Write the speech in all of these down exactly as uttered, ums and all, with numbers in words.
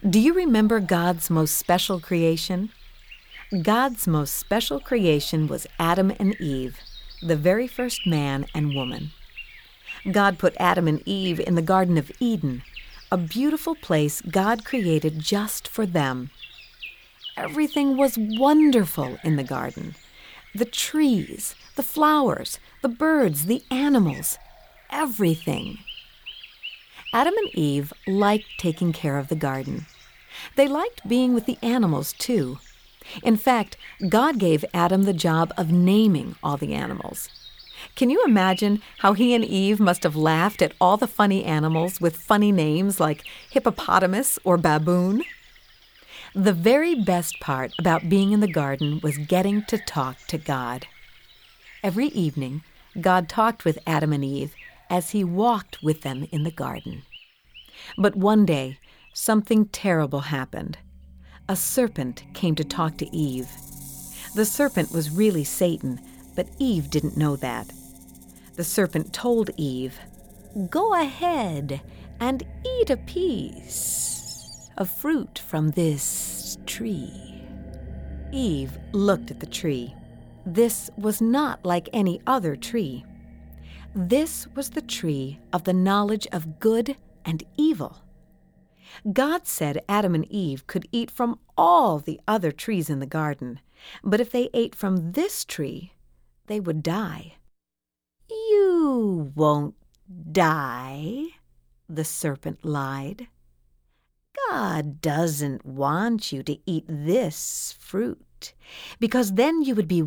Do you remember God's most special creation? God's most special creation was Adam and Eve, the very first man and woman. God put Adam and Eve in the Garden of Eden, a beautiful place God created just for them. Everything was wonderful in the garden. The trees, the flowers, the birds, the animals, everything. Adam and Eve liked taking care of the garden. They liked being with the animals, too. In fact, God gave Adam the job of naming all the animals. Can you imagine how he and Eve must have laughed at all the funny animals with funny names like hippopotamus or baboon? The very best part about being in the garden was getting to talk to God. Every evening, God talked with Adam and Eve as he walked with them in the garden. But one day, something terrible happened. A serpent came to talk to Eve. The serpent was really Satan, but Eve didn't know that. The serpent told Eve, "Go ahead and eat a piece of fruit from this tree." Eve looked at the tree. This was not like any other tree. This was the tree of the knowledge of good and evil. God said Adam and Eve could eat from all the other trees in the garden, but if they ate from this tree, they would die. "You won't die," the serpent lied. "God doesn't want you to eat this fruit, because then you would be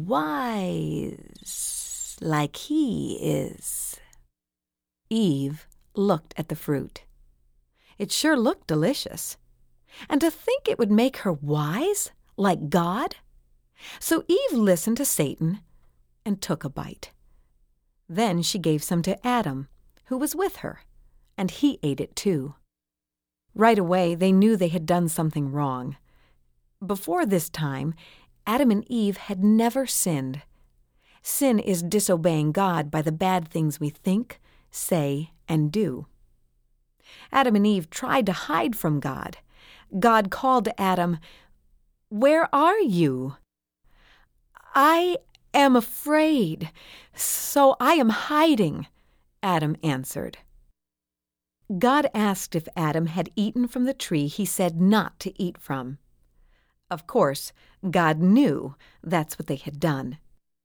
wise like he is." Eve looked at the fruit. It sure looked delicious. And to think it would make her wise, like God? So Eve listened to Satan and took a bite. Then she gave some to Adam, who was with her, and he ate it too. Right away, they knew they had done something wrong. Before this time, Adam and Eve had never sinned. Sin is disobeying God by the bad things we think, say, and do. Adam and Eve tried to hide from God. God called to Adam, "Where are you?" "I am afraid, so I am hiding," Adam answered. God asked if Adam had eaten from the tree he said not to eat from. Of course, God knew that's what they had done.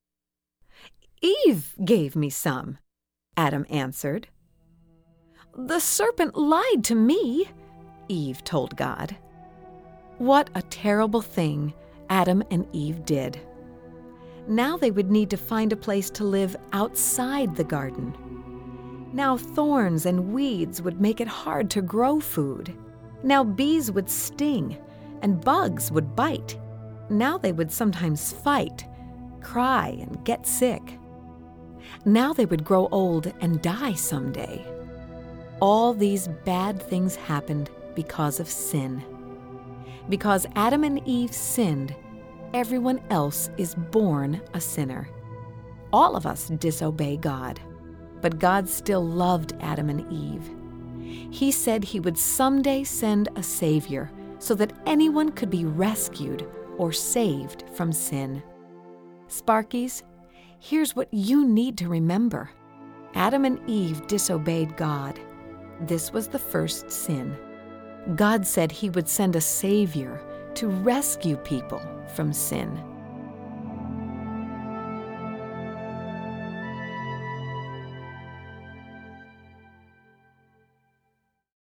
"Eve gave me some," Adam answered. "The serpent lied to me," Eve told God. What a terrible thing Adam and Eve did. Now they would need to find a place to live outside the garden. Now thorns and weeds would make it hard to grow food. Now bees would sting and bugs would bite. Now they would sometimes fight, cry, and get sick. Now they would grow old and die someday. All these bad things happened because of sin. Because Adam and Eve sinned, everyone else is born a sinner. All of us disobey God, but God still loved Adam and Eve. He said he would someday send a Savior so that anyone could be rescued or saved from sin. Sparkies, here's what you need to remember. Adam and Eve disobeyed God. This was the first sin. God said he would send a Savior to rescue people from sin.